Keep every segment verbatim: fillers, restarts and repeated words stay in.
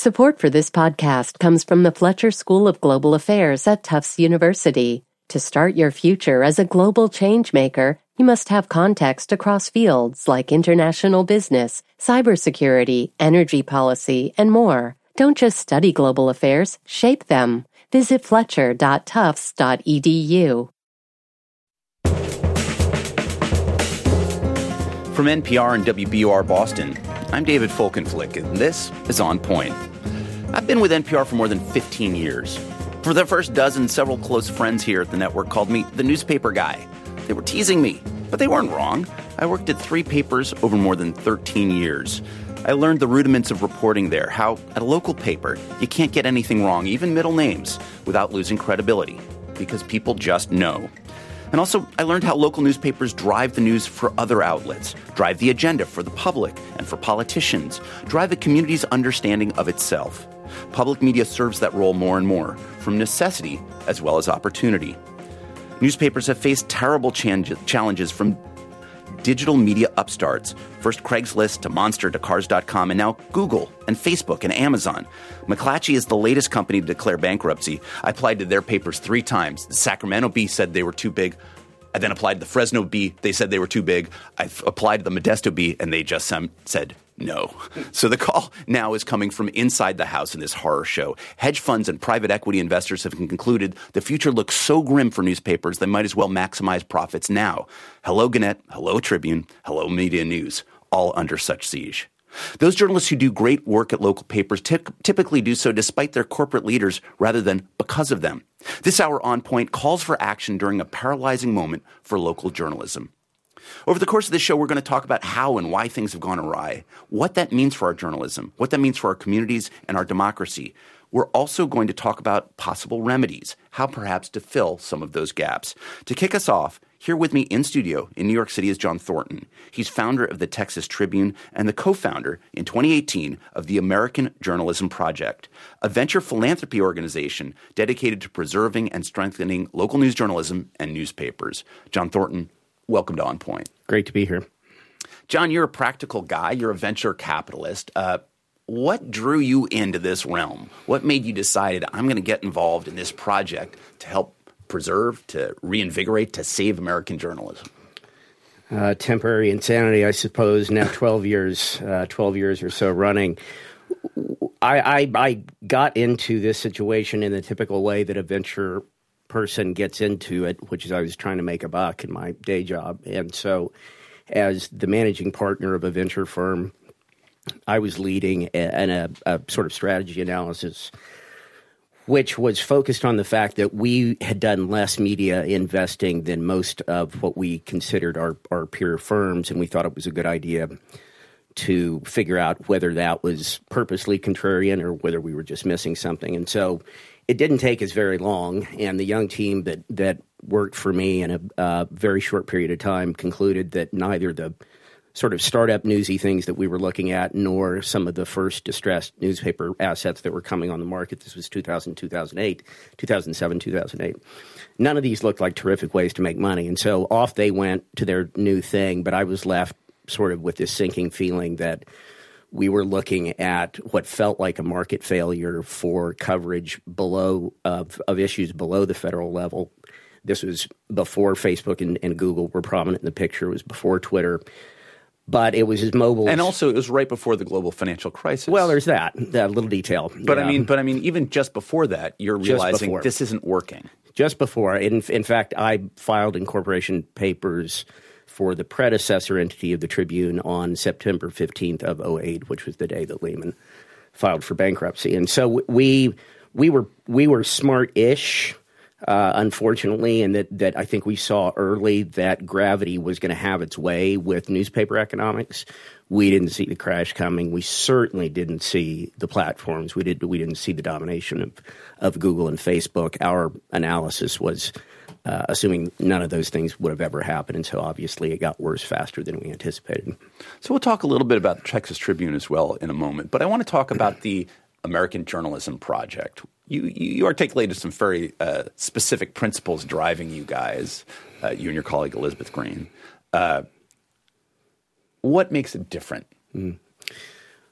Support for this podcast comes from the Fletcher School of Global Affairs at Tufts University. To start your future as a global changemaker, you must have context across fields like international business, cybersecurity, energy policy, and more. Don't just study global affairs, shape them. Visit fletcher dot tufts dot e d u. From N P R and W B U R Boston, I'm David Folkenflik, and this is On Point. I've been with N P R for more than fifteen years. For the first dozen, several close friends here at the network called me the newspaper guy. They were teasing me, but they weren't wrong. I worked at three papers over more than thirteen years. I learned the rudiments of reporting there, how at a local paper, you can't get anything wrong, even middle names, without losing credibility, because people just know. And also, I learned how local newspapers drive the news for other outlets, drive the agenda for the public and for politicians, drive the community's understanding of itself. Public media serves that role more and more, from necessity as well as opportunity. Newspapers have faced terrible challenges from digital media upstarts, first Craigslist to Monster to Cars dot com, and now Google and Facebook and Amazon. McClatchy is the latest company to declare bankruptcy. I applied to their papers three times. The Sacramento Bee said they were too big. I then applied to the Fresno Bee. They said they were too big. I applied to the Modesto Bee, and they just um, said no. So the call now is coming from inside the house in this horror show. Hedge funds and private equity investors have concluded the future looks so grim for newspapers they might as well maximize profits now. Hello Gannett, hello Tribune, hello Media News, all under such siege. Those journalists who do great work at local papers t- typically do so despite their corporate leaders rather than because of them. This hour On Point calls for action during a paralyzing moment for local journalism. Over the course of this show, we're going to talk about how and why things have gone awry, what that means for our journalism, what that means for our communities and our democracy. We're also going to talk about possible remedies, how perhaps to fill some of those gaps. To kick us off, here with me in studio in New York City is John Thornton. He's founder of the Texas Tribune and the co-founder in twenty eighteen of the American Journalism Project, a venture philanthropy organization dedicated to preserving and strengthening local news journalism and newspapers. John Thornton, welcome to On Point. Great to be here. John, you're a practical guy. You're a venture capitalist. Uh, what drew you into this realm? What made you decide I'm going to get involved in this project to help preserve, to reinvigorate, to save American journalism? Uh, temporary insanity, I suppose. Now twelve years, uh, twelve years or so running. I, I, I got into this situation in the typical way that a venture person gets into it, which is I was trying to make a buck in my day job. And so as the managing partner of a venture firm, I was leading a, a, a sort of strategy analysis, which was focused on the fact that we had done less media investing than most of what we considered our, our peer firms, and we thought it was a good idea to figure out whether that was purposely contrarian or whether we were just missing something. And so it didn't take us very long, and the young team that, that worked for me in a uh, very short period of time concluded that neither the sort of startup newsy things that we were looking at nor some of the first distressed newspaper assets that were coming on the market, this was two thousand, two thousand eight, two thousand seven, two thousand eight, none of these looked like terrific ways to make money. And so off they went to their new thing, but I was left sort of with this sinking feeling that we were looking at what felt like a market failure for coverage below of, of issues below the federal level. This was before Facebook and, and Google were prominent in the picture. It was before Twitter. But it was as mobile. And also it was right before the global financial crisis. Well, there's that, that little detail. But yeah. I mean, but I mean, even just before that, you're realizing this isn't working. Just before. In, in fact, I filed incorporation papers for the predecessor entity of the Tribune on September fifteenth of oh eight, which was the day that Lehman filed for bankruptcy. And so we we were we were smart-ish, uh, unfortunately, and that, that I think we saw early that gravity was going to have its way with newspaper economics. We didn't see the crash coming. We certainly didn't see the platforms. We did we didn't see the domination of, of Google and Facebook. Our analysis was Uh, assuming none of those things would have ever happened. And so obviously it got worse faster than we anticipated. So we'll talk a little bit about the Texas Tribune as well in a moment. But I want to talk about the American Journalism Project. You, you articulated some very uh, specific principles driving you guys, uh, you and your colleague Elizabeth Green. Uh, what makes it different? Mm.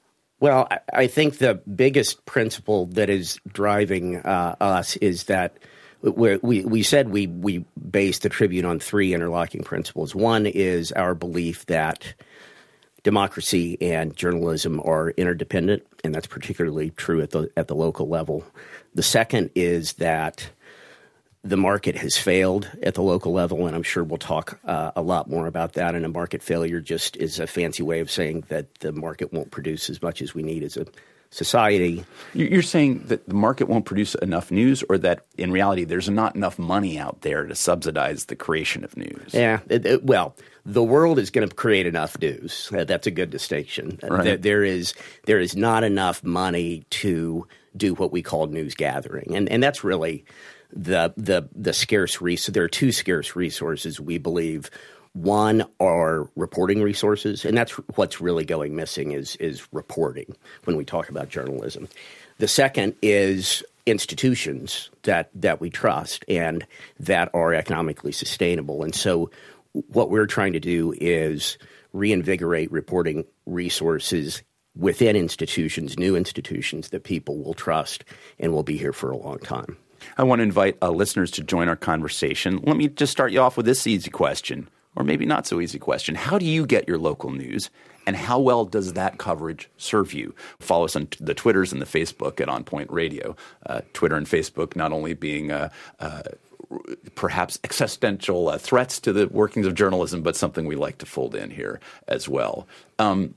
Well, I, I think the biggest principle that is driving uh, us is that we're, we we said we we base the Tribune on three interlocking principles. One is our belief that democracy and journalism are interdependent, and that's particularly true at the at the local level. The second is that the market has failed at the local level, and I'm sure we'll talk uh, a lot more about that. And a market failure just is a fancy way of saying that the market won't produce as much as we need as a society. You're saying that the market won't produce enough news, or that in reality there's not enough money out there to subsidize the creation of news? Yeah, it, it, well, the world is going to create enough news. Uh, that's a good distinction. Right. There, there is there is not enough money to do what we call news gathering, and and that's really the the the scarce resource. There are two scarce resources we believe. One are reporting resources, and that's what's really going missing is is reporting when we talk about journalism. The second is institutions that that we trust and that are economically sustainable. And so what we're trying to do is reinvigorate reporting resources within institutions, new institutions that people will trust and will be here for a long time. I want to invite uh, listeners to join our conversation. Let me just start you off with this easy question. Or maybe not so easy question. How do you get your local news, and how well does that coverage serve you? Follow us on t- the Twitters and the Facebook at On Point Radio. Uh, Twitter and Facebook not only being uh, uh, perhaps existential uh, threats to the workings of journalism, but something we like to fold in here as well. Um,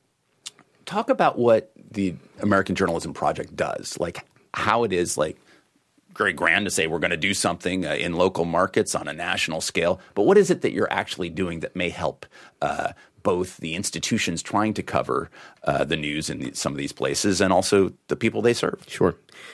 talk about what the American Journalism Project does, like how it is like very grand to say we're going to do something uh, in local markets on a national scale. But what is it that you're actually doing that may help uh, both the institutions trying to cover uh, the news in the, some of these places and also the people they serve? Sure.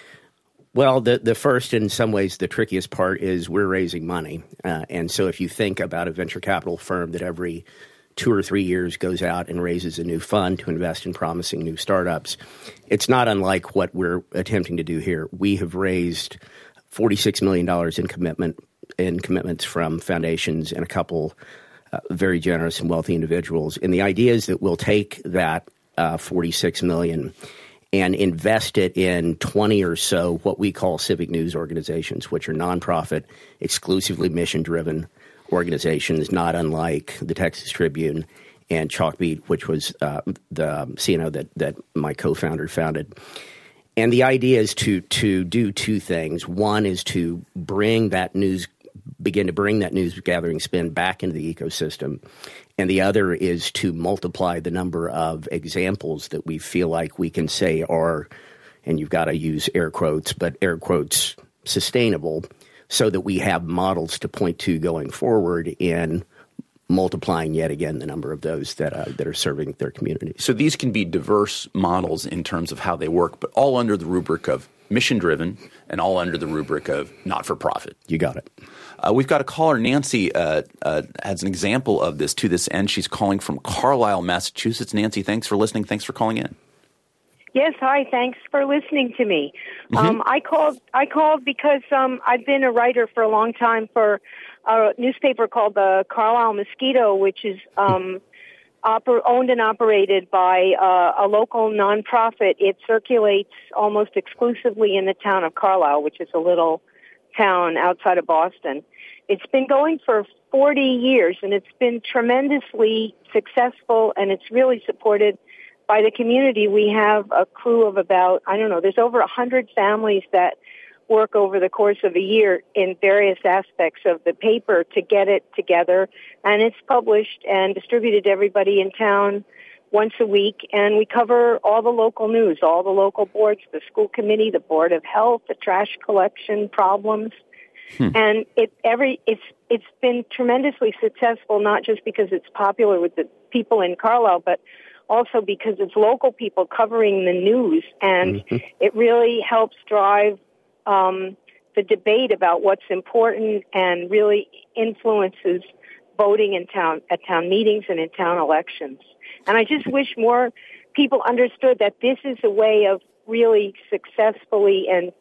Well, the, the first, in some ways, the trickiest part is we're raising money. Uh, and so if you think about a venture capital firm that every two or three years goes out and raises a new fund to invest in promising new startups, it's not unlike what we're attempting to do here. We have raised forty-six million dollars in commitment in commitments from foundations and a couple uh, very generous and wealthy individuals. And the idea is that we'll take that uh, forty-six million dollars and invest it in twenty or so what we call civic news organizations, which are nonprofit, exclusively mission-driven organizations, not unlike the Texas Tribune and Chalkbeat, which was uh, the C N O that, that my co-founder founded. And the idea is to to do two things. One is to bring that news, begin to bring that news gathering spin back into the ecosystem. And the other is to multiply the number of examples that we feel like we can say are, and you've got to use air quotes, but air quotes, sustainable, so that we have models to point to going forward in multiplying yet again the number of those that uh, that are serving their communities. So these can be diverse models in terms of how they work, but all under the rubric of mission-driven and all under the rubric of not-for-profit. You got it. Uh, we've got a caller, Nancy, uh, uh, has an example of this to this end. She's calling from Carlisle, Massachusetts. Nancy, thanks for listening. Thanks for calling in. Yes, hi. Thanks for listening to me. Mm-hmm. Um, I called. I called because um, I've been a writer for a long time for a newspaper called the Carlisle Mosquito, which is um, oper- owned and operated by uh, a local nonprofit. It circulates almost exclusively in the town of Carlisle, which is a little town outside of Boston. It's been going for forty years, and it's been tremendously successful, and it's really supported by the community. We have a crew of about, I don't know, there's over one hundred families that work over the course of a year in various aspects of the paper to get it together. And it's published and distributed to everybody in town once a week. And we cover all the local news, all the local boards, the school committee, the Board of Health, the trash collection problems. Hmm. And it every it's it's been tremendously successful, not just because it's popular with the people in Carlisle, but also because it's local people covering the news, and mm-hmm. it really helps drive um, the debate about what's important and really influences voting in town, at town meetings and in town elections. And I just wish more people understood that this is a way of really successfully and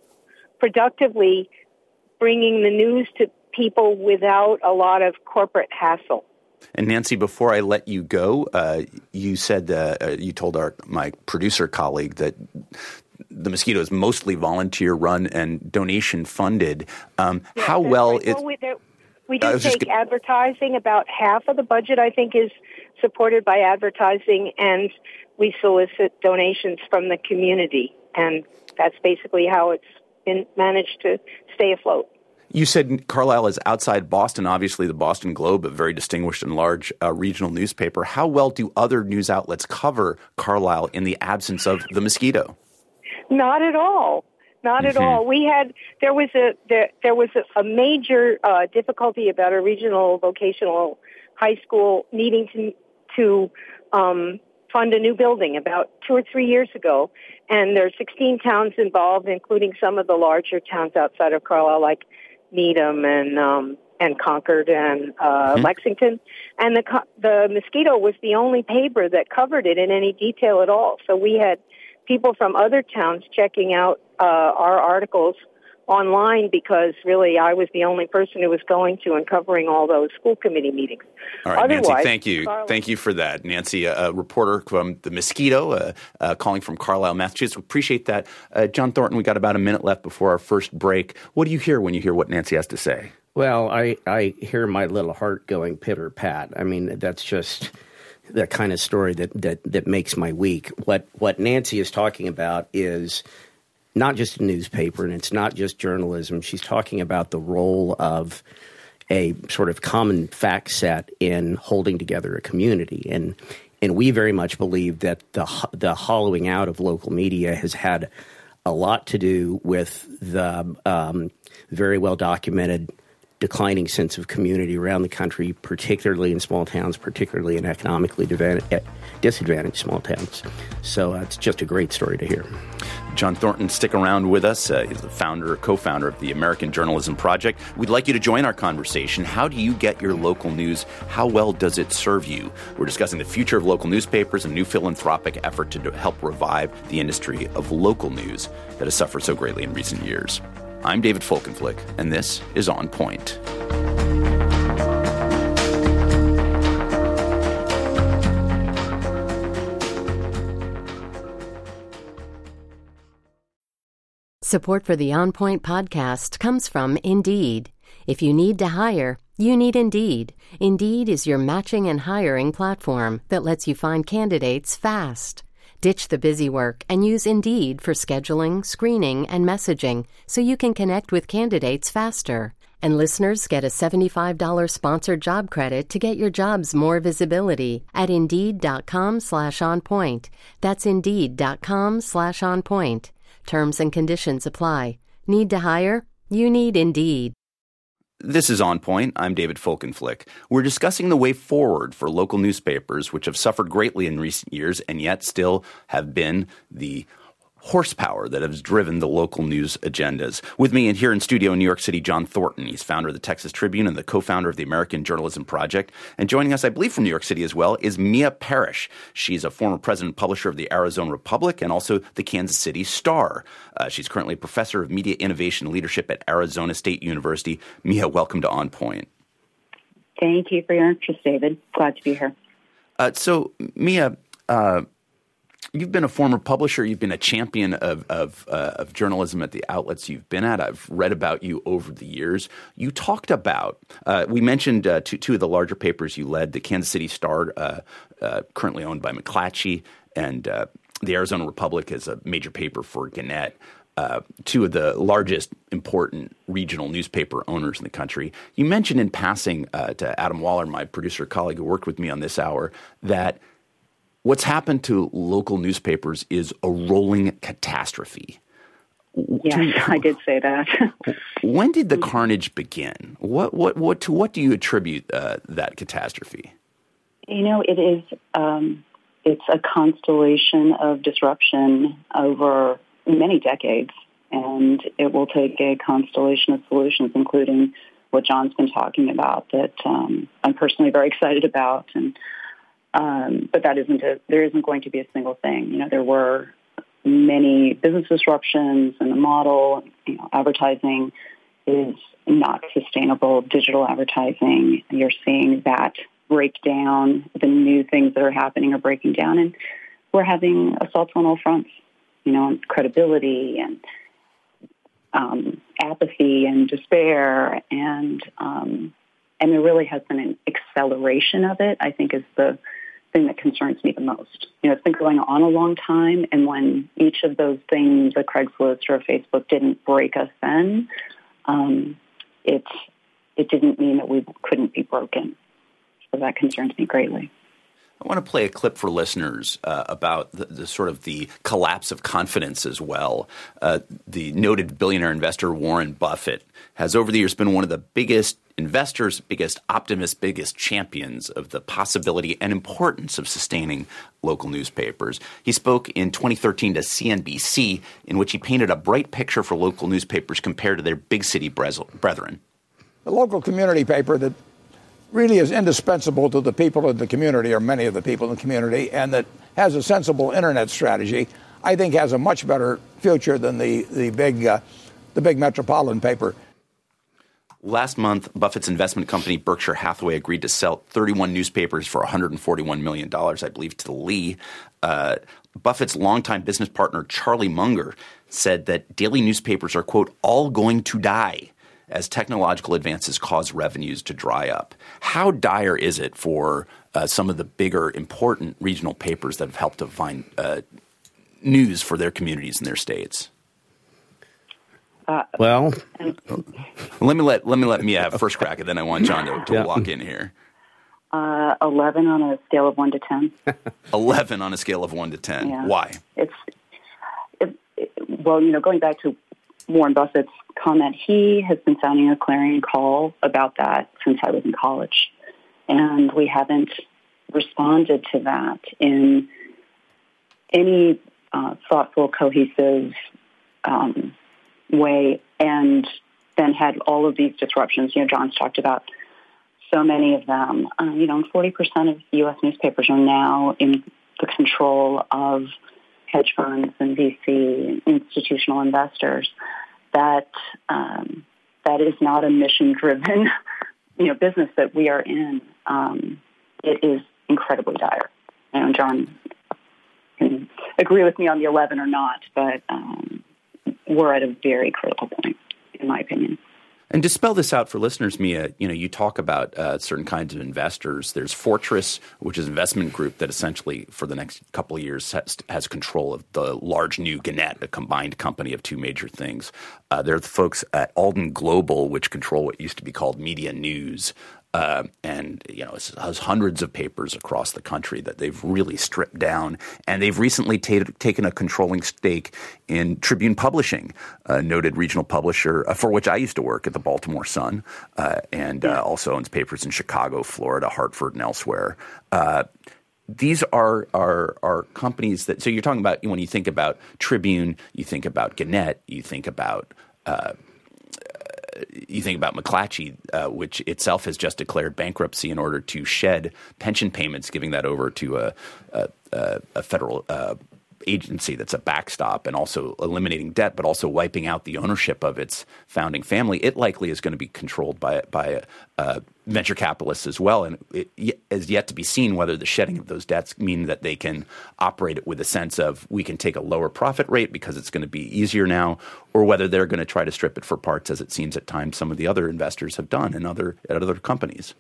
productively bringing the news to people without a lot of corporate hassle. And Nancy, before I let you go, uh, you said uh, uh, you told our my producer colleague that the Mosquito is mostly volunteer run and donation funded. Um, yes, how well right. it? Well, we, there, we do take gonna... advertising. About half of the budget, I think, is supported by advertising, and we solicit donations from the community, and that's basically how it's been managed to stay afloat. You said Carlisle is outside Boston. Obviously, the Boston Globe, a very distinguished and large uh, regional newspaper. How well do other news outlets cover Carlisle in the absence of the Mosquito? Not at all. Not mm-hmm. at all. We had there was a there, there was a, a major uh, difficulty about a regional vocational high school needing to to um, fund a new building about two or three years ago, and there are sixteen towns involved, including some of the larger towns outside of Carlisle, like Needham and um, and Concord and uh, mm-hmm. Lexington, and the the Mosquito was the only paper that covered it in any detail at all. So we had people from other towns checking out uh, our articles online because really I was the only person who was going to and covering all those school committee meetings. All right, Otherwise, Nancy, thank you. Carlisle. Thank you for that. Nancy, a, a reporter from the Mosquito, uh, uh, calling from Carlisle, Massachusetts. We appreciate that. Uh, John Thornton, we got about a minute left before our first break. What do you hear when you hear what Nancy has to say? Well, I, I hear my little heart going pitter-pat. I mean, that's just the kind of story that, that, that makes my week. What what Nancy is talking about is not just a newspaper, and it's not just journalism. She's talking about the role of a sort of common fact set in holding together a community. And and we very much believe that the the hollowing out of local media has had a lot to do with the um, very well-documented declining sense of community around the country, particularly in small towns, particularly in economically disadvantaged small towns. So uh, it's just a great story to hear. John Thornton, stick around with us. Uh, he's the founder, co-founder of the American Journalism Project. We'd like you to join our conversation. How do you get your local news? How well does it serve you? We're discussing the future of local newspapers, a new philanthropic effort to help revive the industry of local news that has suffered so greatly in recent years. I'm David Folkenflik, and this is On Point. Support for the On Point podcast comes from Indeed. If you need to hire, you need Indeed. Indeed is your matching and hiring platform that lets you find candidates fast. Ditch the busy work and use Indeed for scheduling, screening, and messaging so you can connect with candidates faster. And listeners get a seventy-five dollars sponsored job credit to get your jobs more visibility at Indeed.com slash on point. That's Indeed.com slash on point. Terms and conditions apply. Need to hire? You need Indeed. This is On Point. I'm David Folkenflik. We're discussing the way forward for local newspapers, which have suffered greatly in recent years and yet still have been the horsepower that has driven the local news agendas. With me and here in studio in New York City, John Thornton. He's founder of the Texas Tribune and the co-founder of the American Journalism Project. And joining us, I believe, from New York City as well, is Mia Parrish. She's a former president and publisher of the Arizona Republic and also the Kansas City Star. Uh, she's currently a professor of media innovation and leadership at Arizona State University. Mia, welcome to On Point. Thank you for your interest, David. Glad to be here. Uh, so, Mia, uh, you've been a former publisher. You've been a champion of of, uh, of journalism at the outlets you've been at. I've read about you over the years. You talked about uh, – we mentioned uh, two, two of the larger papers you led, the Kansas City Star, uh, uh, currently owned by McClatchy, and uh, the Arizona Republic is a major paper for Gannett, uh, two of the largest important regional newspaper owners in the country. You mentioned in passing uh, to Adam Waller, my producer colleague who worked with me on this hour, that – what's happened to local newspapers is a rolling catastrophe. Yes, I did say that. When did the carnage begin? What, what, what, to what do you attribute uh, that catastrophe? You know, it is, um, it's a constellation of disruption over many decades, and it will take a constellation of solutions, including what John's been talking about, that um, I'm personally very excited about, and Um, but that isn't a, there isn't going to be a single thing. You know, there were many business disruptions in the model. You know, advertising is not sustainable. Digital advertising, you're seeing that break down the new things that are happening or breaking down. And we're having assaults on all fronts, you know, on credibility and um, apathy and despair. And um, and there really has been an acceleration of it, I think, is the thing that concerns me the most. You know, it's been going on a long time, and when each of those things, a Craigslist or a Facebook, didn't break us then, um, it, it didn't mean that we couldn't be broken. So that concerns me greatly. I want to play a clip for listeners uh, about the, the sort of the collapse of confidence as well. Uh, the noted billionaire investor Warren Buffett has over the years been one of the biggest investors, biggest optimists, biggest champions of the possibility and importance of sustaining local newspapers. He spoke in twenty thirteen to C N B C, in which he painted a bright picture for local newspapers compared to their big city brethren. The local community paper that really is indispensable to the people of the community, or many of the people in the community, and that has a sensible internet strategy, I think has a much better future than the the big uh, the big metropolitan paper. Last month, Buffett's investment company Berkshire Hathaway agreed to sell thirty-one newspapers for one hundred forty-one million dollars, I believe, to Lee. Uh, Buffett's longtime business partner Charlie Munger said that daily newspapers are, quote, all going to die as technological advances cause revenues to dry up. How dire is it for uh, some of the bigger, important regional papers that have helped to find uh, news for their communities and their states? Uh, well, let me let let me let Mia have first crack, and then I want John to, to yeah. walk in here. Uh, Eleven on a scale of one to ten. Eleven on a scale of one to ten. Yeah. Why? It's it, it, well, you know, going back to Warren Buffett's comment, he has been sounding a clarion call about that since I was in college, and we haven't responded to that in any uh, thoughtful, cohesive um, way, and then had all of these disruptions. You know, John's talked about so many of them. Um, you know, forty percent of U S newspapers are now in the control of hedge funds and V C institutional investors. That um, that is not a mission-driven, you know, business that we are in. Um, it is incredibly dire. You know, John can agree with me on the eleven or not, but um, we're at a very critical point, in my opinion. And to spell this out for listeners, Mia, you know, you talk about uh, certain kinds of investors. There's Fortress, which is an investment group that essentially for the next couple of years has, has control of the large new Gannett, a combined company of two major things. Uh, there are the folks at Alden Global, which control what used to be called Media News. Uh, and, you know, it has hundreds of papers across the country that they've really stripped down. And they've recently t- taken a controlling stake in Tribune Publishing, a noted regional publisher uh, for which I used to work at the Baltimore Sun, uh, and uh, also owns papers in Chicago, Florida, Hartford, and elsewhere. Uh, these are, are, are companies that – so you're talking about – when you think about Tribune, you think about Gannett, you think about uh, – you think about McClatchy, uh, which itself has just declared bankruptcy in order to shed pension payments, giving that over to a, a, a federal uh, agency that's a backstop, and also eliminating debt, but also wiping out the ownership of its founding family. It likely is going to be controlled by by uh, venture capitalists as well, and it is yet to be seen whether the shedding of those debts mean that they can operate it with a sense of we can take a lower profit rate because it's going to be easier now, or whether they're going to try to strip it for parts, as it seems at times some of the other investors have done in other at other companies.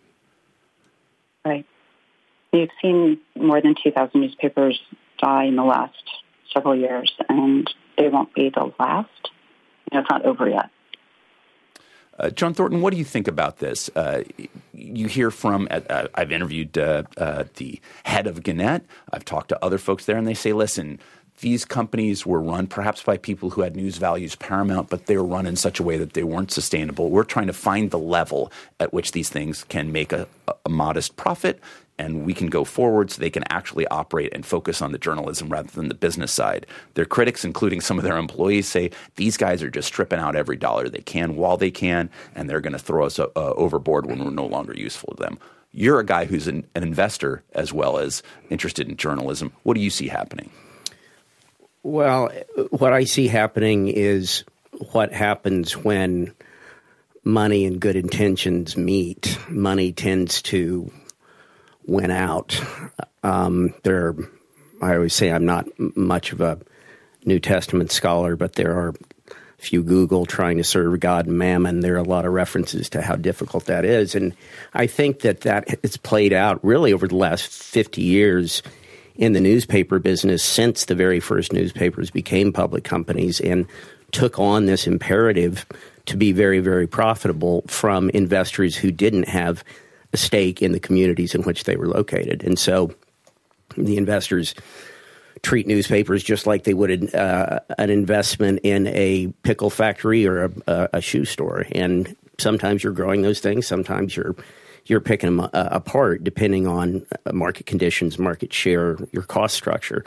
Right. We've seen more than two thousand newspapers die in the last several years, and they won't be the last. You know, it's not over yet. Uh, John Thornton, what do you think about this? Uh, you hear from uh, – I've interviewed uh, uh, the head of Gannett. I've talked to other folks there, and they say, listen, these companies were run perhaps by people who had news values paramount, but they were run in such a way that they weren't sustainable. We're trying to find the level at which these things can make a, a modest profit, and we can go forward so they can actually operate and focus on the journalism rather than the business side. Their critics, including some of their employees, say these guys are just stripping out every dollar they can while they can, and they're going to throw us uh, overboard when we're no longer useful to them. You're a guy who's an, an investor as well as interested in journalism. What do you see happening? Well, what I see happening is what happens when money and good intentions meet. Money tends to went out. Um, there, I always say I'm not much of a New Testament scholar, but there are, if you Google trying to serve God and mammon, there are a lot of references to how difficult that is. And I think that that has played out really over the last fifty years in the newspaper business since the very first newspapers became public companies and took on this imperative to be very, very profitable from investors who didn't have a stake in the communities in which they were located. And so the investors treat newspapers just like they would uh, an investment in a pickle factory or a, a, a shoe store. And sometimes you're growing those things. Sometimes you're you're picking them uh, apart depending on market conditions, market share, your cost structure.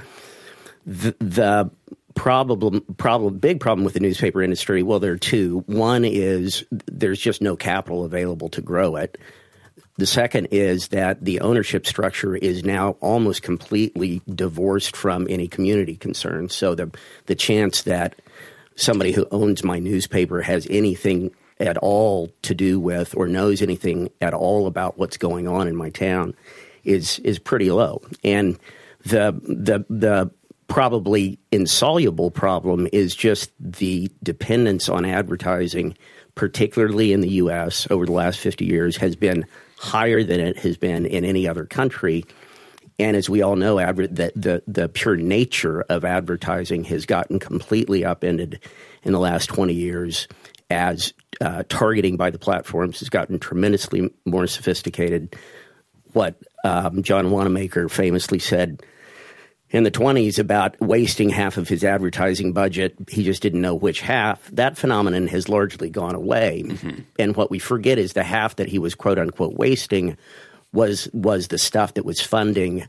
The, the problem, problem, big problem with the newspaper industry, well, there are two. One is there's just no capital available to grow it. The second is that the ownership structure is now almost completely divorced from any community concerns. So the the chance that somebody who owns my newspaper has anything at all to do with or knows anything at all about what's going on in my town is is pretty low. And the the the probably insoluble problem is just the dependence on advertising, particularly in the U S over the last fifty years, has been higher than it has been in any other country. And as we all know, adver- the, the, the pure nature of advertising has gotten completely upended in the last twenty years as uh, targeting by the platforms has gotten tremendously more sophisticated. What um, John Wanamaker famously said in the twenties about wasting half of his advertising budget, he just didn't know which half. That phenomenon has largely gone away. Mm-hmm. And what we forget is the half that he was, quote unquote, wasting was was the stuff that was funding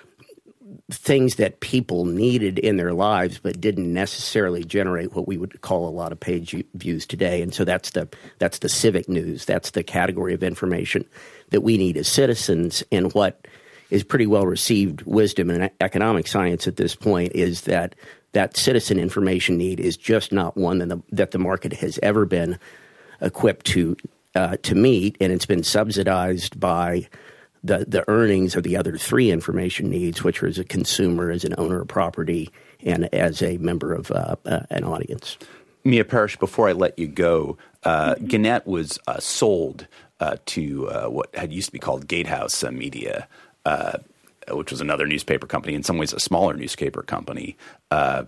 things that people needed in their lives but didn't necessarily generate what we would call a lot of page views today. And so that's the that's the civic news. That's the category of information that we need as citizens. And what is pretty well received wisdom in economic science at this point is that that citizen information need is just not one that the, that the market has ever been equipped to uh, to meet, and it's been subsidized by the the earnings of the other three information needs, which are as a consumer, as an owner of property, and as a member of uh, uh, an audience. Mia Parrish, before I let you go, uh, Gannett was uh, sold uh, to uh, what had used to be called Gatehouse uh, Media. Uh, which was another newspaper company, in some ways a smaller newspaper company. Uh,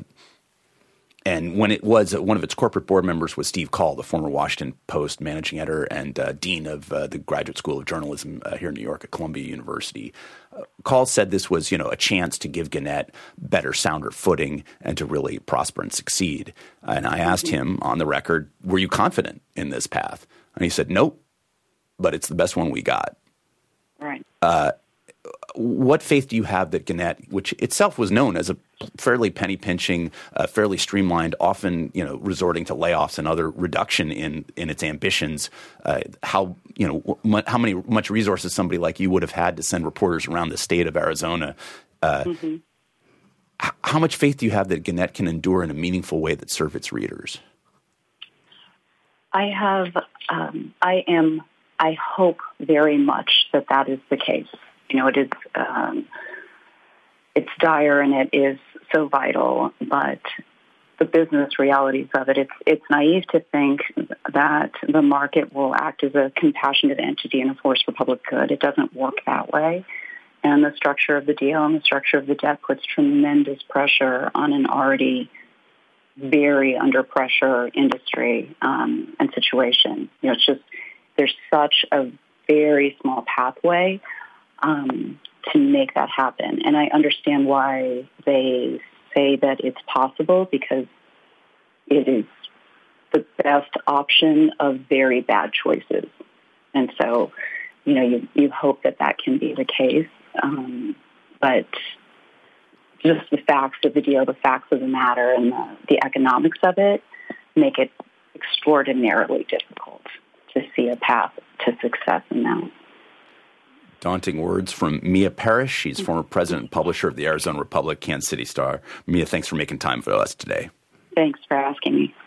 and when it was, uh, one of its corporate board members was Steve Call, the former Washington Post managing editor and uh, dean of uh, the Graduate School of Journalism uh, here in New York at Columbia University. Uh, Call said this was, you know, a chance to give Gannett better, sounder footing and to really prosper and succeed. And I asked him on the record, were you confident in this path? And he said, nope, but it's the best one we got. Right. Uh, What faith do you have that Gannett, which itself was known as a fairly penny-pinching, uh, fairly streamlined, often you know resorting to layoffs and other reduction in in its ambitions, uh, how you know m- how many much resources somebody like you would have had to send reporters around the state of Arizona? Uh, mm-hmm. h- how much faith do you have that Gannett can endure in a meaningful way that serve its readers? I have. Um, I am. I hope very much that that is the case. You know, it is, um, it's dire and it is so vital, but the business realities of it, it's, it's naive to think that the market will act as a compassionate entity and a force for public good. It doesn't work that way. And the structure of the deal and the structure of the debt puts tremendous pressure on an already very under pressure industry um, and situation. You know, it's just, there's such a very small pathway Um, to make that happen. And I understand why they say that it's possible, because it is the best option of very bad choices. And so, you know, you, you hope that that can be the case. Um, but just the facts of the deal, the facts of the matter, and the, the economics of it make it extraordinarily difficult to see a path to success in that. Daunting words from Mia Parrish. She's former president and publisher of the Arizona Republic, Kansas City Star. Mia, thanks for making time for us today. Thanks for asking me.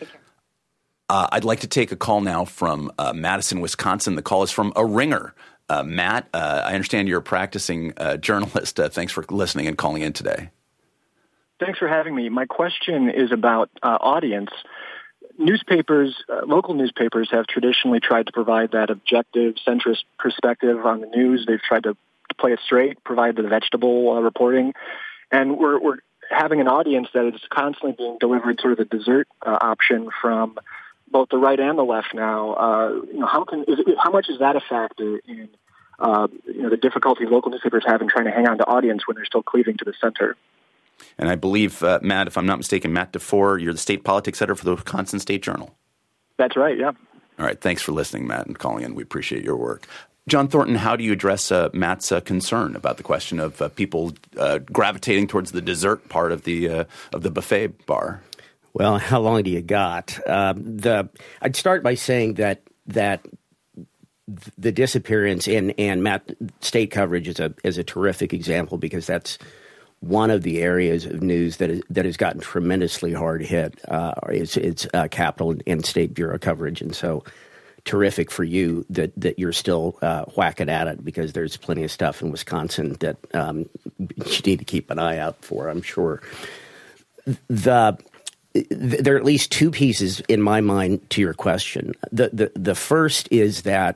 Uh, I'd like to take a call now from uh, Madison, Wisconsin. The call is from a ringer. Uh, Matt, uh, I understand you're a practicing uh, journalist. Uh, thanks for listening and calling in today. Thanks for having me. My question is about uh, audience. Newspapers, uh, local newspapers have traditionally tried to provide that objective, centrist perspective on the news. They've tried to play it straight, provide the vegetable uh, reporting. And we're, we're having an audience that is constantly being delivered sort of the dessert uh, option from both the right and the left now. Uh, you know, how can is it, how much is that a factor in uh, you know the difficulty local newspapers have in trying to hang on to audience when they're still cleaving to the center? And I believe, uh, Matt, if I'm not mistaken, Matt DeFore, you're the state politics editor for the Wisconsin State Journal. That's right, yeah. All right, thanks for listening, Matt, and calling in. We appreciate your work. John Thornton, how do you address uh, Matt's uh, concern about the question of uh, people uh, gravitating towards the dessert part of the uh, of the buffet bar? Well, how long do you got? Uh, the I'd start by saying that that the disappearance and and Matt state coverage is a is a terrific example, because that's one of the areas of news that is, that has gotten tremendously hard hit. Uh, it's it's uh, Capitol and State Bureau coverage, and so terrific for you that that you're still uh, whacking at it, because there's plenty of stuff in Wisconsin that um, you need to keep an eye out for, I'm sure. The There are at least two pieces in my mind to your question. The, the the first is that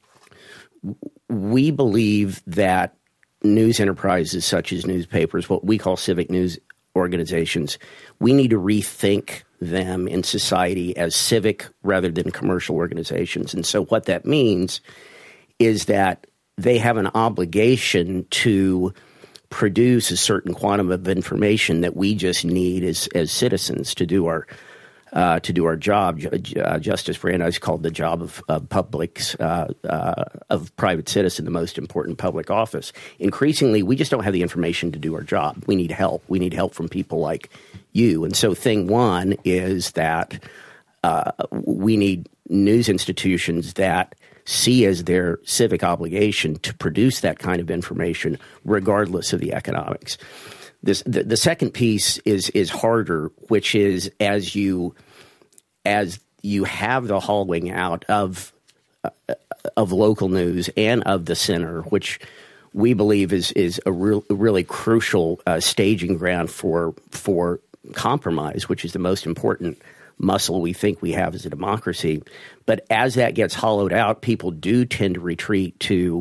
we believe that news enterprises such as newspapers, what we call civic news organizations, we need to rethink them in society as civic rather than commercial organizations. And so what that means is that they have an obligation to produce a certain quantum of information that we just need as as citizens to do our uh, to do our job. Uh, Justice Brandeis called the job of, of publics uh, uh, of private citizen the most important public office. Increasingly, we just don't have the information to do our job. We need help. We need help from people like you. And so, thing one is that uh, we need news institutions that see as their civic obligation to produce that kind of information regardless of the economics. This, the, the second piece is is harder, which is as you as you have the hollowing out of uh, of local news and of the center, which we believe is is a real, really crucial uh, staging ground for for compromise, which is the most important muscle we think we have as a democracy. But as that gets hollowed out, people do tend to retreat to,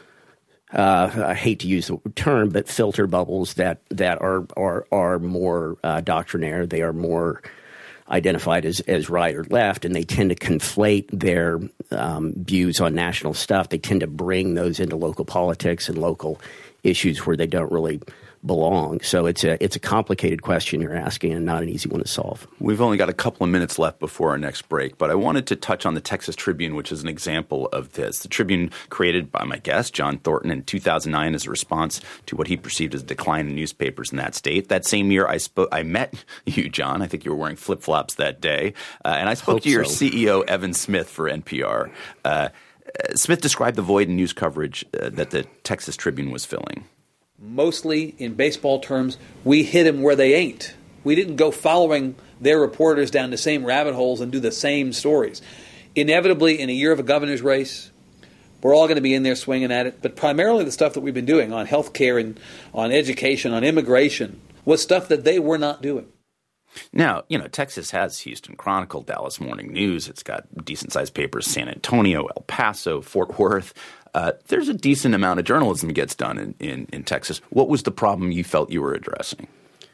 uh, I hate to use the term, but filter bubbles that that are are are more uh, doctrinaire. They are more identified as, as right or left, and they tend to conflate their um, views on national stuff. They tend to bring those into local politics and local issues where they don't really belong. So it's a it's a complicated question you're asking, and not an easy one to solve. We've only got a couple of minutes left before our next break, but I wanted to touch on the Texas Tribune, which is an example of this. The Tribune, created by my guest, John Thornton, in two thousand nine as a response to what he perceived as a decline in newspapers in that state. That same year, I spoke. I met you, John. I think you were wearing flip-flops that day. Uh, and I spoke Hope to your so. C E O, Evan Smith, for N P R. Uh, Smith described the void in news coverage uh, that the Texas Tribune was filling. Mostly, in baseball terms, we hit them where they ain't. We didn't go following their reporters down the same rabbit holes and do the same stories. Inevitably, in a year of a governor's race, we're all going to be in there swinging at it. But primarily the stuff that we've been doing on health care and on education, on immigration, was stuff that they were not doing. Now, you know, Texas has Houston Chronicle, Dallas Morning News. It's got decent-sized papers, San Antonio, El Paso, Fort Worth. Uh, there's a decent amount of journalism that gets done in, in, in Texas. What was the problem you felt you were addressing?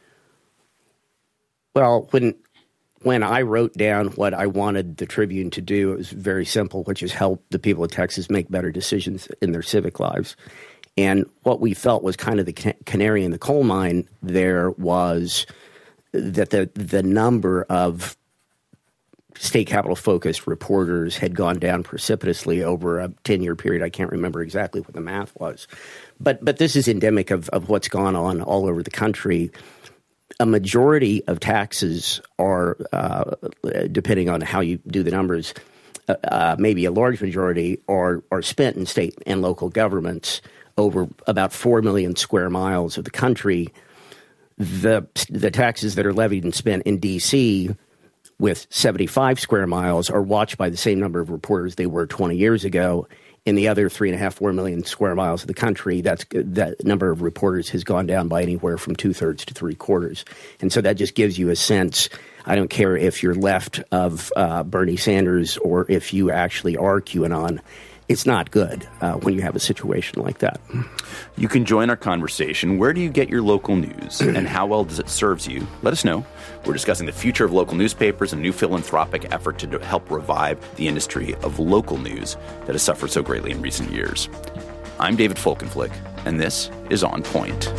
Well, when when I wrote down what I wanted the Tribune to do, it was very simple, which is help the people of Texas make better decisions in their civic lives. And what we felt was kind of the canary in the coal mine there was that the the number of state capital focused reporters had gone down precipitously over a ten-year period. I can't remember exactly what the math was. But but this is endemic of, of what's gone on all over the country. A majority of taxes are, uh, depending on how you do the numbers, uh, uh, maybe a large majority are, are spent in state and local governments over about four million square miles of the country. The, the taxes that are levied and spent in D C with seventy-five square miles are watched by the same number of reporters they were twenty years ago. In the other three and a half, four million square miles of the country, that's that number of reporters has gone down by anywhere from two thirds to three quarters. And so that just gives you a sense. I don't care if you're left of uh, Bernie Sanders or if you actually are QAnon. It's not good uh, when you have a situation like that. You can join our conversation. Where do you get your local news, and how well does it serve you? Let us know. We're discussing the future of local newspapers and a new philanthropic effort to help revive the industry of local news that has suffered so greatly in recent years. I'm David Folkenflik, and this is On Point.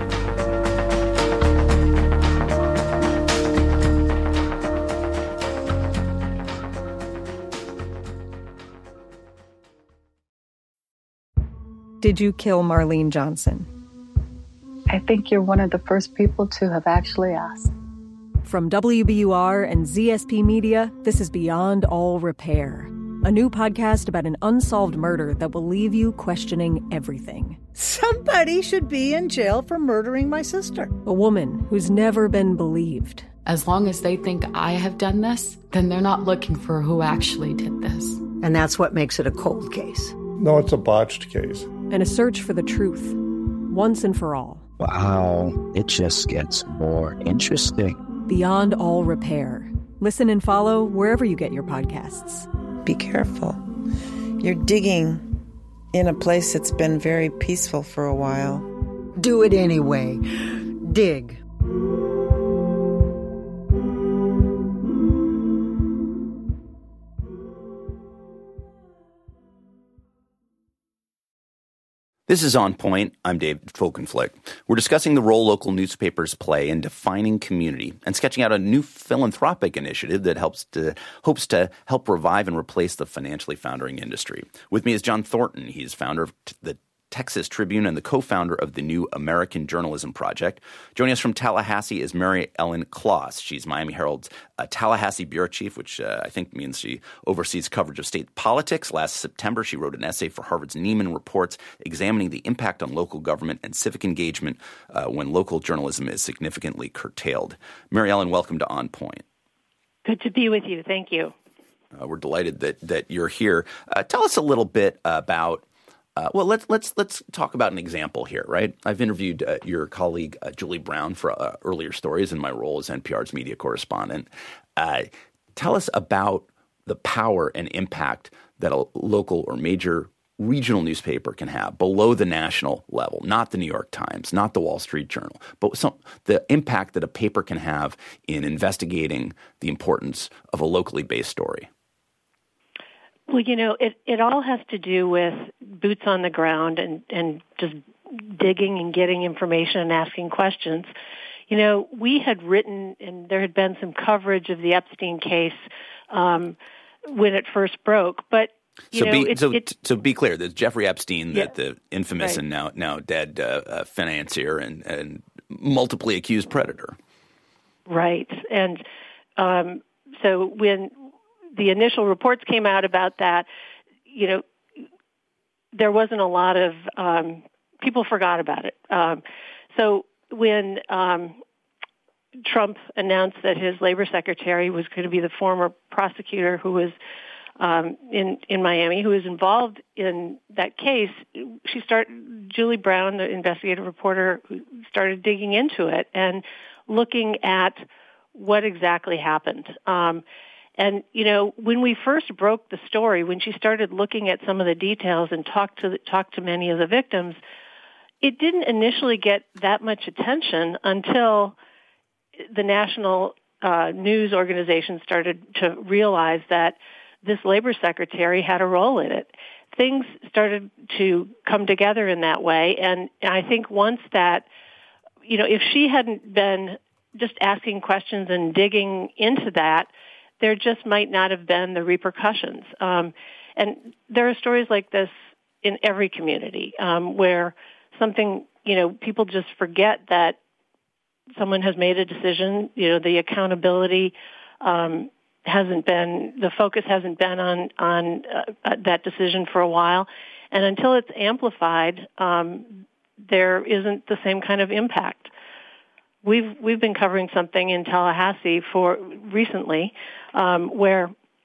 Did you kill Marlene Johnson? I think you're one of the first people to have actually asked. From W B U R and Z S P Media, this is Beyond All Repair, a new podcast about an unsolved murder that will leave you questioning everything. Somebody should be in jail for murdering my sister. A woman who's never been believed. As long as they think I have done this, then they're not looking for who actually did this. And that's what makes it a cold case. No, it's a botched case. And a search for the truth, once and for all. Wow, it just gets more interesting. Beyond All Repair. Listen and follow wherever you get your podcasts. Be careful. You're digging in a place that's been very peaceful for a while. Do it anyway. Dig. This is On Point. I'm David Folkenflik. We're discussing the role local newspapers play in defining community and sketching out a new philanthropic initiative that helps to hopes to help revive and replace the financially foundering industry. With me is John Thornton. He's founder of the Texas Tribune and the co-founder of the New American Journalism Project. Joining us from Tallahassee is Mary Ellen Kloss. She's Miami Herald's uh, Tallahassee bureau chief, which uh, I think means she oversees coverage of state politics. Last September, she wrote an essay for Harvard's Nieman Reports examining the impact on local government and civic engagement uh, when local journalism is significantly curtailed. Mary Ellen, welcome to On Point. Good to be with you. Thank you. Uh, we're delighted that that you're here. Uh, tell us a little bit about Uh, well, let's let's let's talk about an example here, right? I've interviewed uh, your colleague uh, Julie Brown for uh, earlier stories in my role as N P R's media correspondent. Uh, tell us about the power and impact that a local or major regional newspaper can have below the national level, not the New York Times, not the Wall Street Journal, but some, the impact that a paper can have in investigating the importance of a locally based story. Well, you know, it, it all has to do with boots on the ground and, and just digging and getting information and asking questions. You know, we had written, and there had been some coverage of the Epstein case um, when it first broke, but you so know, be, it, so, it, so be clear, there's Jeffrey Epstein, yeah, the, the infamous right. and now now dead uh, uh, financier and, and multiply accused predator. Right, and um, so when the initial reports came out about that, you know, there wasn't a lot of, um, people forgot about it. Um, so when um, Trump announced that his labor secretary was going to be the former prosecutor who was um, in, in Miami, who was involved in that case, she started, Julie Brown, the investigative reporter, started digging into it and looking at what exactly happened. Um, And, you know, when we first broke the story, when she started looking at some of the details and talked to the, talked to many of the victims, it didn't initially get that much attention until the national uh, news organization started to realize that this labor secretary had a role in it. Things started to come together in that way, and I think once that, you know, if she hadn't been just asking questions and digging into that, there just might not have been the repercussions. Um, and there are stories like this in every community um, where something, you know, people just forget that someone has made a decision. You know, the accountability um, hasn't been, the focus hasn't been on, on uh, that decision for a while. And until it's amplified, um, there isn't the same kind of impact. We've we've been covering something in Tallahassee for recently um, where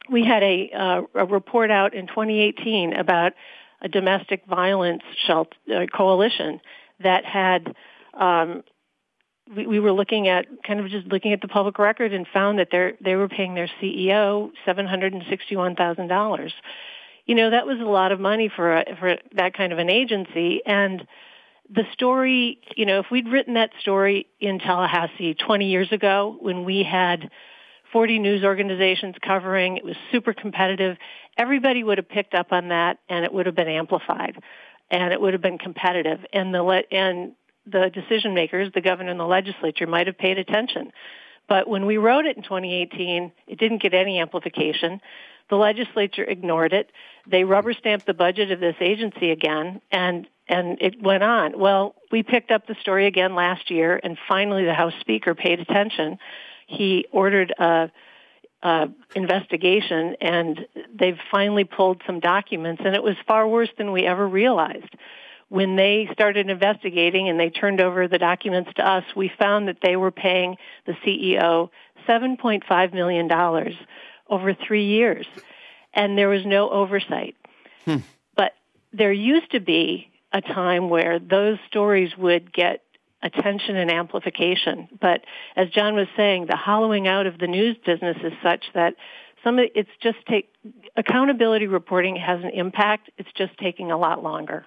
we had a, uh, a report out in twenty eighteen about a domestic violence shelter, uh, coalition that had, um, we, we were looking at, kind of just looking at the public record and found that they they were paying their C E O seven hundred sixty-one thousand dollars. You know, that was a lot of money for a, for that kind of an agency. And the story, you know, if we'd written that story in Tallahassee twenty years ago when we had forty news organizations covering, it was super competitive, everybody would have picked up on that and it would have been amplified and it would have been competitive. And the le- and the decision makers, the governor and the legislature, might have paid attention. But when we wrote it in twenty eighteen, it didn't get any amplification. The legislature ignored it. They rubber stamped the budget of this agency again, and and it went on. Well, we picked up the story again last year, and finally the House Speaker paid attention. He ordered a, a investigation, and they've finally pulled some documents, and it was far worse than we ever realized. When they started investigating and they turned over the documents to us, we found that they were paying the C E O seven point five million dollars over three years, and there was no oversight. Hmm. But there used to be a time where those stories would get attention and amplification. But as John was saying, the hollowing out of the news business is such that some of it's just take accountability reporting has an impact. It's just taking a lot longer.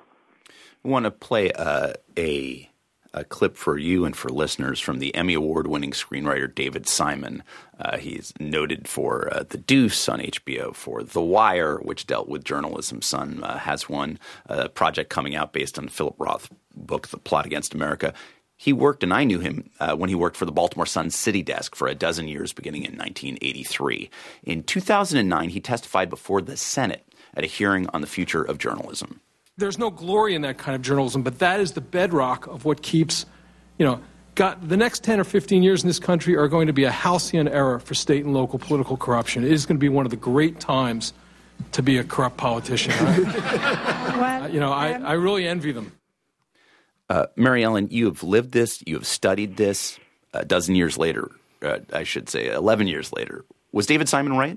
I want to play uh, a a clip for you and for listeners from the Emmy Award-winning screenwriter David Simon. Uh, he's noted for uh, The Deuce on H B O, for The Wire, which dealt with journalism. Son uh, has one uh, project coming out based on Philip Roth's book, The Plot Against America. He worked, and I knew him uh, when he worked for the Baltimore Sun City Desk for a dozen years beginning in nineteen eighty-three. In two thousand nine, he testified before the Senate at a hearing on the future of journalism. There's no glory in that kind of journalism, but that is the bedrock of what keeps, you know, got the next ten or fifteen years in this country are going to be a halcyon era for state and local political corruption. It is going to be one of the great times to be a corrupt politician. Well, uh, you know, I, I really envy them. Uh, Mary Ellen, you have lived this, you have studied this a dozen years later, uh, I should say eleven years later. Was David Simon right?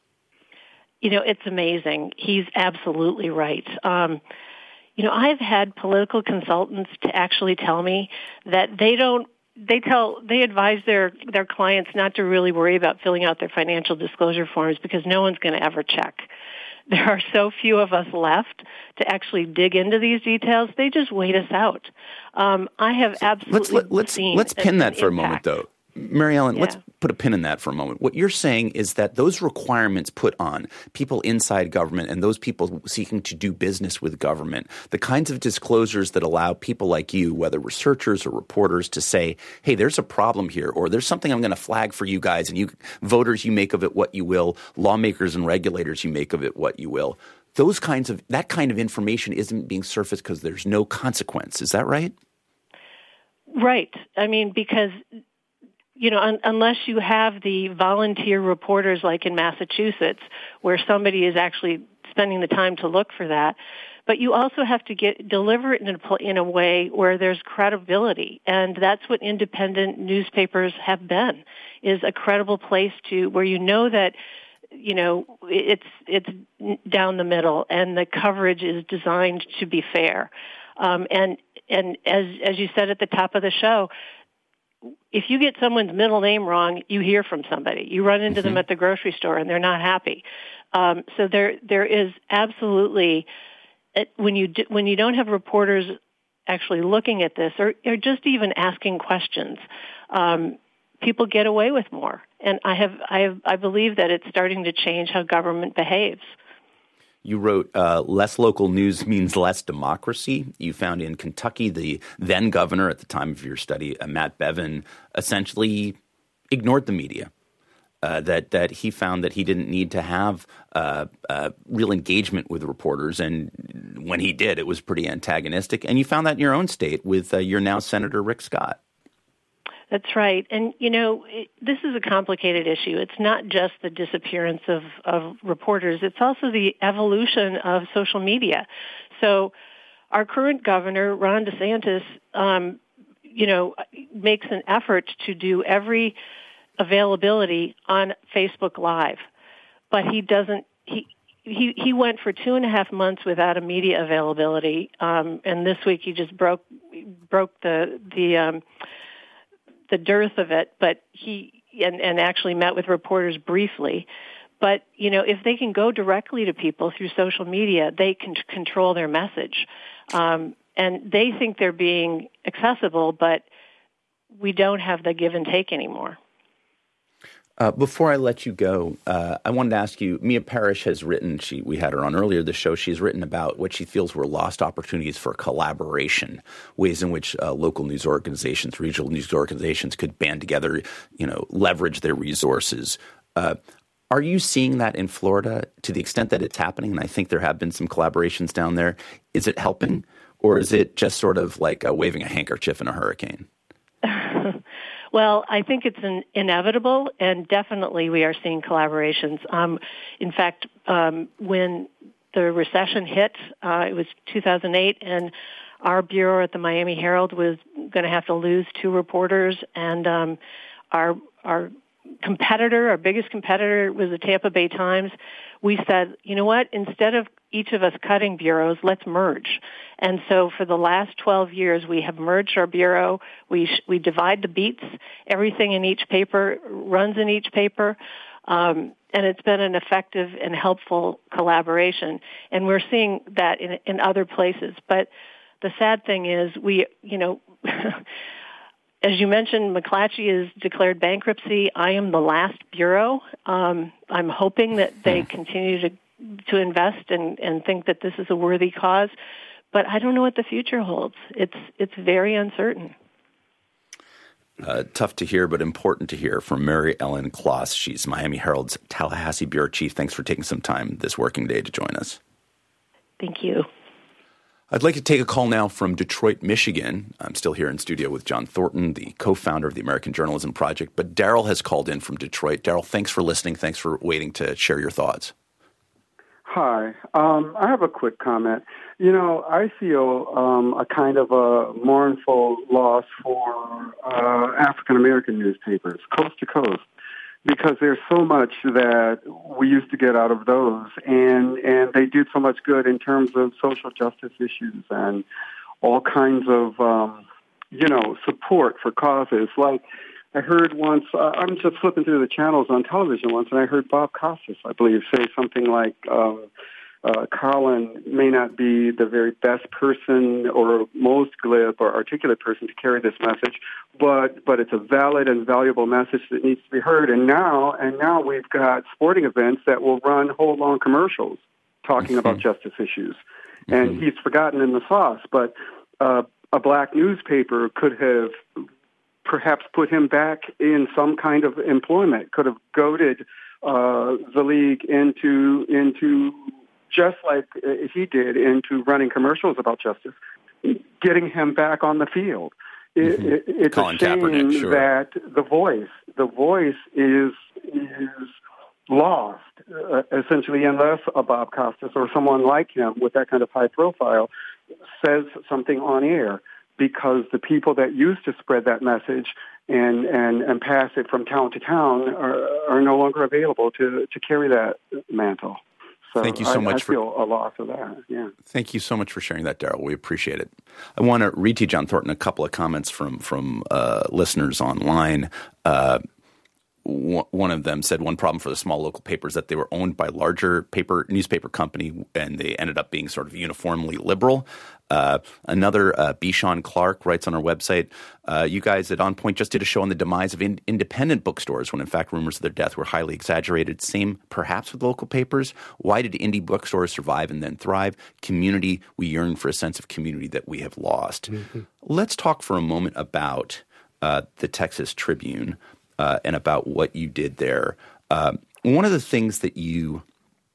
You know, it's amazing. He's absolutely right. Um, you know, I've had political consultants to actually tell me that they don't, they tell, they advise their, their clients not to really worry about filling out their financial disclosure forms because no one's going to ever check. There are so few of us left to actually dig into these details. They just wait us out. Um, I have absolutely let's, let, let's, seen let's pin that for impact. a moment, though. Mary Ellen, Yeah. let's put a pin in that for a moment. What you're saying is that those requirements put on people inside government and those people seeking to do business with government, the kinds of disclosures that allow people like you, whether researchers or reporters, to say, hey, there's a problem here, or there's something I'm going to flag for you guys, and you voters, you make of it what you will, lawmakers and regulators, you make of it what you will. Those kinds of – that kind of information isn't being surfaced because there's no consequence. Is that right? Right. I mean, because – you know, un- unless you have the volunteer reporters like in Massachusetts where somebody is actually spending the time to look for that, but you also have to get deliver it in a, in a way where there's credibility, and that's what independent newspapers have been, is a credible place to where you know that, you know, it's it's down the middle and the coverage is designed to be fair. Um, and and as as you said at the top of the show, if you get someone's middle name wrong, you hear from somebody. You run into mm-hmm. them at the grocery store, and they're not happy. Um, so there, there is absolutely when you do, when you don't have reporters actually looking at this, or, or just even asking questions, um, people get away with more. And I have, I have, I believe that it's starting to change how government behaves. You wrote, uh, less local news means less democracy. You found in Kentucky, the then governor at the time of your study, uh, Matt Bevin, essentially ignored the media, uh, that that he found that he didn't need to have uh, uh, real engagement with reporters. And when he did, it was pretty antagonistic. And you found that in your own state with uh, your now Senator Rick Scott. That's right. And, you know, it, this is a complicated issue. It's not just the disappearance of, of reporters. It's also the evolution of social media. So our current governor, Ron DeSantis, um, you know, makes an effort to do every availability on Facebook Live. but he doesn't. He he he went for two and a half months without a media availability, um, and this week he just broke broke the the um, the dearth of it. But he and, and actually met with reporters briefly. But, you know, if they can go directly to people through social media, they can control their message. Um, and they think they're being accessible, but we don't have the give and take anymore. Uh, before I let you go, uh, I wanted to ask you, Mia Parrish has written, she we had her on earlier this show, she's written about what she feels were lost opportunities for collaboration, ways in which uh, local news organizations, regional news organizations could band together, you know, leverage their resources. Uh, Are you seeing that in Florida to the extent that it's happening? And I think there have been some collaborations down there. Is it helping, or is it just sort of like uh, waving a handkerchief in a hurricane? Well, I think it's an inevitable, and definitely we are seeing collaborations. Um, in fact, um, when the recession hit, uh, it was two thousand eight, and our bureau at the Miami Herald was going to have to lose two reporters, and um, our our competitor, our biggest competitor, was the Tampa Bay Times. We said, you know what, instead of each of us cutting bureaus, let's merge. And so for the last twelve years, we have merged our bureau. We sh- we divide the beats. Everything in each paper runs in each paper. Um, and it's been an effective and helpful collaboration. And we're seeing that in, in other places. But the sad thing is we, you know, as you mentioned, McClatchy has declared bankruptcy. I am the last bureau. Um, I'm hoping that they continue to to invest and, and think that this is a worthy cause. But I don't know what the future holds. It's it's very uncertain. Uh, tough to hear, but important to hear from Mary Ellen Klas. She's Miami Herald's Tallahassee bureau chief. Thanks for taking some time this working day to join us. Thank you. I'd like to take a call now from Detroit, Michigan. I'm still here in studio with John Thornton, the co-founder of the American Journalism Project. But Daryl has called in from Detroit. Daryl, thanks for listening. Thanks for waiting to share your thoughts. Hi. Um, I have a quick comment. You know, I feel um, a kind of a mournful loss for uh, African-American newspapers, coast to coast, because there's so much that we used to get out of those, and, and they did so much good in terms of social justice issues and all kinds of, um, you know, support for causes. Like I heard once, uh, I'm just flipping through the channels on television once, and I heard Bob Costas, I believe, say something like, um, uh, Carlin may not be the very best person or most glib or articulate person to carry this message, but but it's a valid and valuable message that needs to be heard. And now, and now we've got sporting events that will run whole long commercials talking mm-hmm. about justice issues, mm-hmm. and he's forgotten in the sauce. But uh, a black newspaper could have perhaps put him back in some kind of employment, could have goaded uh, the league into into. just like he did, into running commercials about justice, getting him back on the field. It, mm-hmm. it, it's Colin a shame sure. that the voice, the voice is is lost, uh, essentially, unless a Bob Costas or someone like him with that kind of high profile says something on air, because the people that used to spread that message and, and, and pass it from town to town are, are no longer available to, to carry that mantle. So Thank you so I, much I for feel a loss of that. Yeah. Thank you so much for sharing that, Daryl. We appreciate it. I want to read to you, John Thornton, a couple of comments from from uh, listeners online. Uh, one of them said one problem for the small local papers that they were owned by larger paper newspaper company, and they ended up being sort of uniformly liberal. Uh, another, uh, Bishan Clark, writes on our website, uh, you guys at On Point just did a show on the demise of in- independent bookstores when, in fact, rumors of their death were highly exaggerated. Same, perhaps, with local papers. Why did indie bookstores survive and then thrive? Community, we yearn for a sense of community that we have lost. Mm-hmm. Let's talk for a moment about uh, the Texas Tribune uh, and about what you did there. Uh, one of the things that you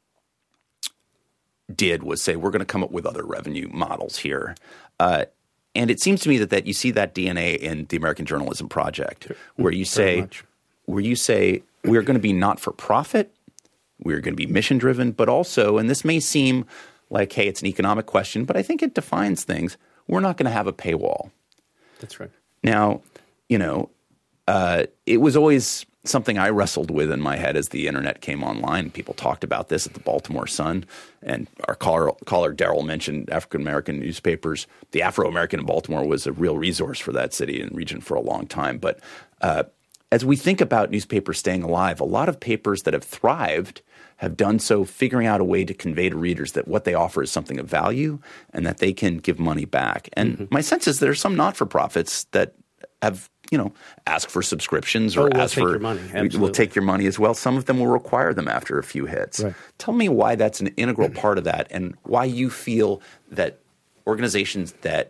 did was say, we're going to come up with other revenue models here. Uh, and it seems to me that, that you see that D N A in the American Journalism Project, where you say, where you say we're going to be not for profit, we're going to be mission driven, but also, and this may seem like, hey, it's an economic question, but I think it defines things. We're not going to have a paywall. That's right. Now, you know, uh, it was always something I wrestled with in my head as the internet came online. People talked about this at the Baltimore Sun, and our caller, caller Daryl mentioned African-American newspapers. The Afro-American in Baltimore was a real resource for that city and region for a long time. But uh, as we think about newspapers staying alive, a lot of papers that have thrived have done so figuring out a way to convey to readers that what they offer is something of value and that they can give money back. And mm-hmm. my sense is there are some not-for-profits that have you know, ask for subscriptions or oh, we'll ask take for your money. – we'll take your money as well. Some of them will require them after a few hits. Right. Tell me why that's an integral part of that and why you feel that organizations that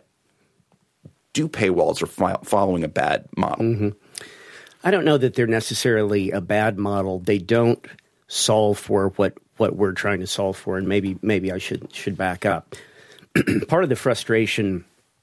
do paywalls are fi- following a bad model. Mm-hmm. I don't know that they're necessarily a bad model. They don't solve for what, what we're trying to solve for, and maybe maybe I should should back up. Part of the frustration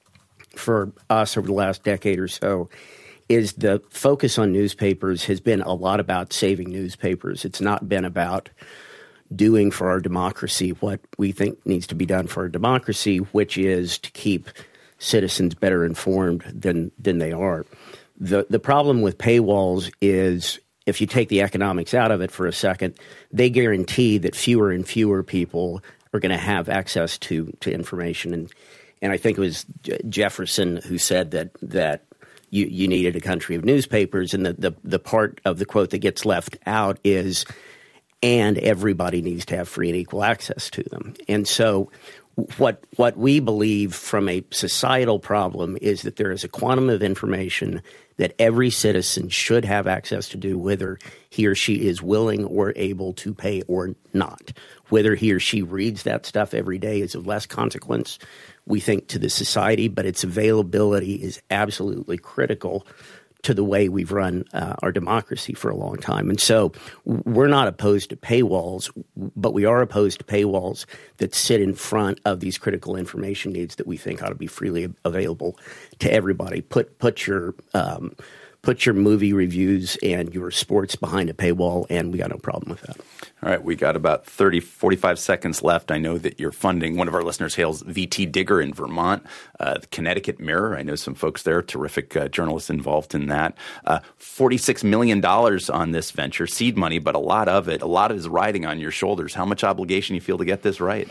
for us over the last decade or so is the focus on newspapers has been a lot about saving newspapers. It's not been about doing for our democracy what we think needs to be done for our democracy, which is to keep citizens better informed than than they are. The the problem with paywalls is, if you take the economics out of it for a second, they guarantee that fewer and fewer people are going to have access to to information. And and I think it was Jefferson who said that that you, you needed a country of newspapers. And the, the, the part of the quote that gets left out is, and everybody needs to have free and equal access to them. And so what what we believe from a societal problem is that there is a quantum of information that every citizen should have access to do, whether he or she is willing or able to pay or not. Whether he or she reads that stuff every day is of less consequence, we think, to the society, but its availability is absolutely critical to the way we've run uh, our democracy for a long time. And so we're not opposed to paywalls, but we are opposed to paywalls that sit in front of these critical information needs that we think ought to be freely available to everybody. Put put your um, put your movie reviews and your sports behind a paywall, and we got no problem with that. All right, we got about thirty, forty-five seconds left. I know that you're funding – one of our listeners hails V T Digger in Vermont, uh, the Connecticut Mirror. I know some folks there, terrific uh, journalists involved in that. Uh, forty-six million dollars on this venture, seed money, but a lot of it, a lot of it is riding on your shoulders. How much obligation you feel to get this right?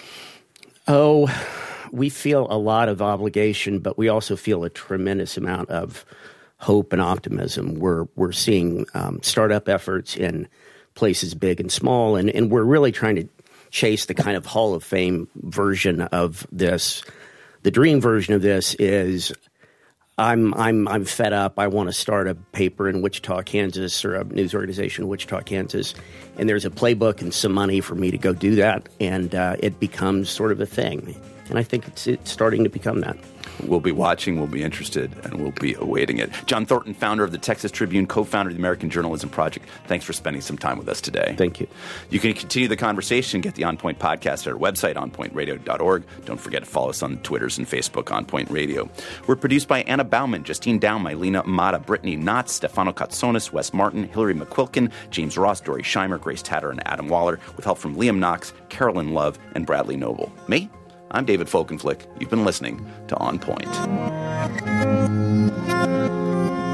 Oh, we feel a lot of obligation, but we also feel a tremendous amount of hope and optimism. We're, we're seeing um, startup efforts in – places big and small, and, and we're really trying to chase the kind of Hall of Fame version of this. The dream version of this is I'm I'm I'm fed up. I want to start a paper in Wichita, Kansas, or a news organization in Wichita, Kansas, and there's a playbook and some money for me to go do that, and uh, it becomes sort of a thing. And I think it's, it's starting to become that. We'll be watching, we'll be interested, and we'll be awaiting it. John Thornton, founder of the Texas Tribune, co-founder of the American Journalism Project. Thanks for spending some time with us today. Thank you. You can continue the conversation, get the On Point podcast at our website, on point radio dot org. Don't forget to follow us on Twitters and Facebook, On Point Radio. We're produced by Anna Bauman, Justine Down, Lena Amata, Brittany Knotts, Stefano Katsonis, Wes Martin, Hillary McQuilkin, James Ross, Dory Scheimer, Grace Tatter, and Adam Waller, with help from Liam Knox, Carolyn Love, and Bradley Noble. Me? I'm David Folkenflik. You've been listening to On Point.